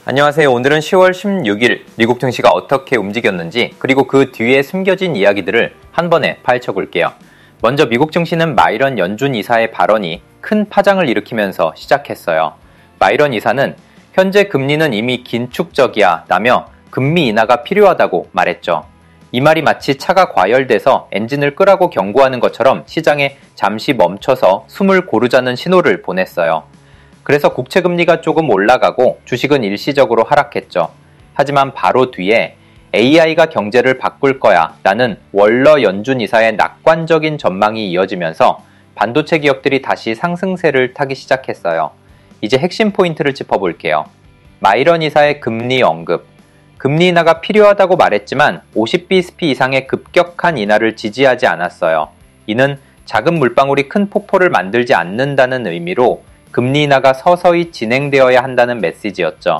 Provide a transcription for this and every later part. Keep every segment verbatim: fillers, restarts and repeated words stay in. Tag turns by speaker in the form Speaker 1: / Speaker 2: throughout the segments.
Speaker 1: 안녕하세요. 오늘은 시월 십육일 미국 증시가 어떻게 움직였는지 그리고 그 뒤에 숨겨진 이야기들을 한 번에 파헤쳐 볼게요. 먼저 미국 증시는 마이런 연준 이사의 발언이 큰 파장을 일으키면서 시작했어요. 마이런 이사는 현재 금리는 이미 긴축적이야 라며 금리 인하가 필요하다고 말했죠. 이 말이 마치 차가 과열돼서 엔진을 끄라고 경고하는 것처럼 시장에 잠시 멈춰서 숨을 고르자는 신호를 보냈어요. 그래서 국채금리가 조금 올라가고 주식은 일시적으로 하락했죠. 하지만 바로 뒤에 에이아이가 경제를 바꿀 거야 라는 월러 연준 이사의 낙관적인 전망이 이어지면서 반도체 기업들이 다시 상승세를 타기 시작했어요. 이제 핵심 포인트를 짚어볼게요. 마이런 이사의 금리 언급. 금리 인하가 필요하다고 말했지만 오십 비에스피 이상의 급격한 인하를 지지하지 않았어요. 이는 작은 물방울이 큰 폭포를 만들지 않는다는 의미로 금리 인하가 서서히 진행되어야 한다는 메시지였죠.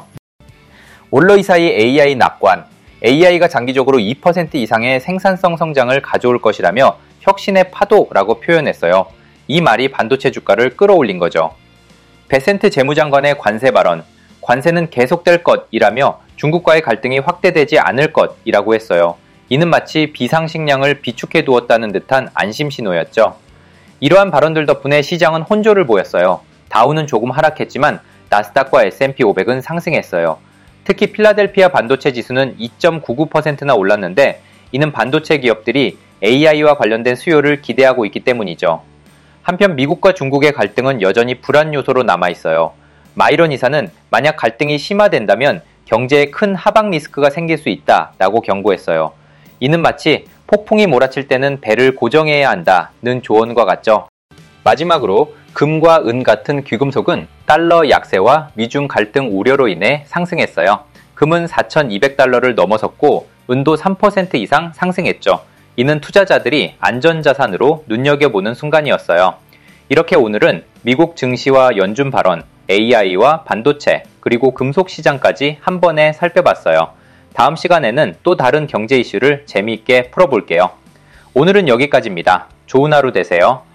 Speaker 1: 월러 이사의 에이아이 낙관, 에이아이가 장기적으로 이 퍼센트 이상의 생산성 성장을 가져올 것이라며 혁신의 파도라고 표현했어요. 이 말이 반도체 주가를 끌어올린 거죠. 베센트 재무장관의 관세 발언, 관세는 계속될 것이라며 중국과의 갈등이 확대되지 않을 것이라고 했어요. 이는 마치 비상식량을 비축해 두었다는 듯한 안심 신호였죠. 이러한 발언들 덕분에 시장은 혼조를 보였어요. 다우는 조금 하락했지만 나스닥과 에스 앤 피 오백은 상승했어요. 특히 필라델피아 반도체 지수는 이 점 구구 퍼센트나 올랐는데 이는 반도체 기업들이 에이아이와 관련된 수요를 기대하고 있기 때문이죠. 한편 미국과 중국의 갈등은 여전히 불안 요소로 남아있어요. 마이런 이사는 만약 갈등이 심화된다면 경제에 큰 하방 리스크가 생길 수 있다라고 경고했어요. 이는 마치 폭풍이 몰아칠 때는 배를 고정해야 한다는 조언과 같죠. 마지막으로 금과 은 같은 귀금속은 달러 약세와 미중 갈등 우려로 인해 상승했어요. 금은 사천이백 달러를 넘어섰고 은도 삼 퍼센트 이상 상승했죠. 이는 투자자들이 안전자산으로 눈여겨보는 순간이었어요. 이렇게 오늘은 미국 증시와 연준 발언, 에이아이와 반도체, 그리고 금속 시장까지 한 번에 살펴봤어요. 다음 시간에는 또 다른 경제 이슈를 재미있게 풀어볼게요. 오늘은 여기까지입니다. 좋은 하루 되세요.